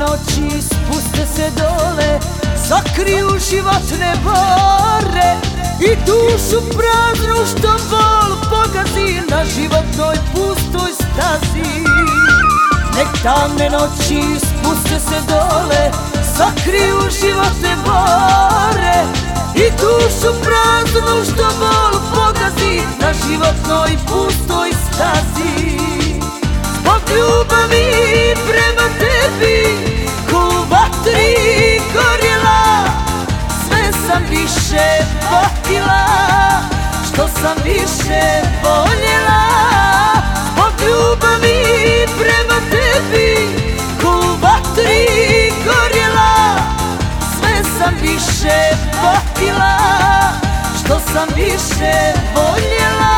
noći spuste se dole, sakriju životne bore i dušu praznu što bol pogazi na životnoj pustoj stazi. Nek tamne noći spuste se dole, sakriju životne bore i dušu praznu što bol pogazi na životnoj pustoj stazi. Zbog ljubavi prema tebi ko vatri gorjela, sve sam više patila što sam više voljela. Zbog ljubavi prema tebi ko vatri gorjela, sve sam više patila što sam više voljela.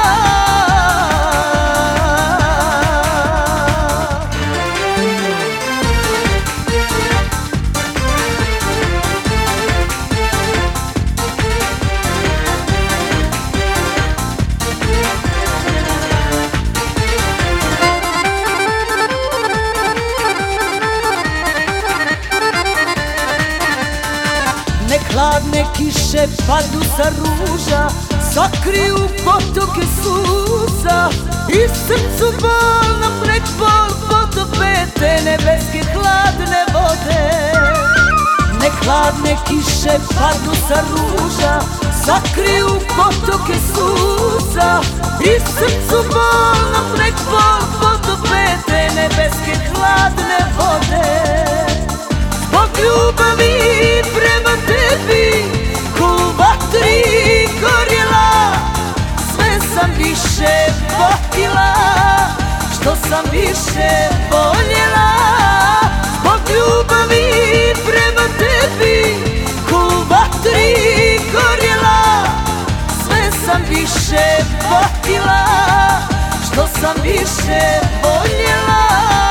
Nek hladne kiše padnu sa ruža, sakriju potoke suza i srcu bolnom nek bol potope te nebeske hladne vode. Nek hladne kiše padnu sa ruža, sakriju potoke suza i srcu bolnom nek bol potope te nebeske hladne vode. Zbog ljubavi prema tebi ko vatri gorjela, sve sam više patila što sam više voljela. Zbog ljubavi prema tebi ko vatri gorjela, sve sam više patila što sam više voljela.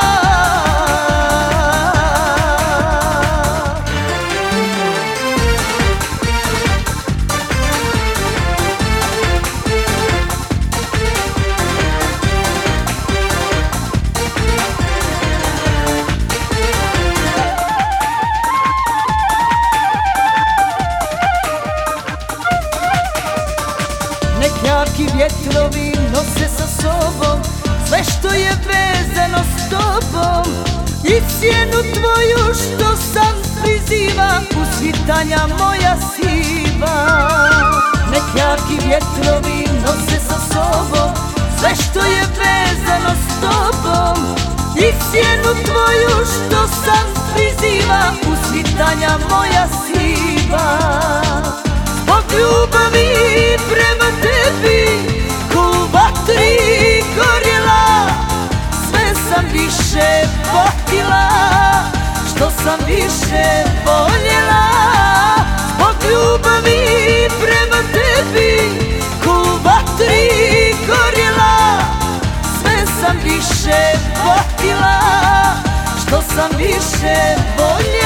Nek jaki vjetrovi nose sa sobom sve što je vezano s tobom i sjenu tvoju što sam priziva usvitanja moja siva. Nek jaki vjetrovi nose sa sobom sve što je vezano s tobom i sjenu tvoju što sam priziva usvitanja moja siva. Zbog ljubavi prema tebi ko vatri gorjela, sve sam više patila što sam više voljela. Zbog ljubavi prema tebi ko vatri gorjela, sve sam više patila što sam više voljela.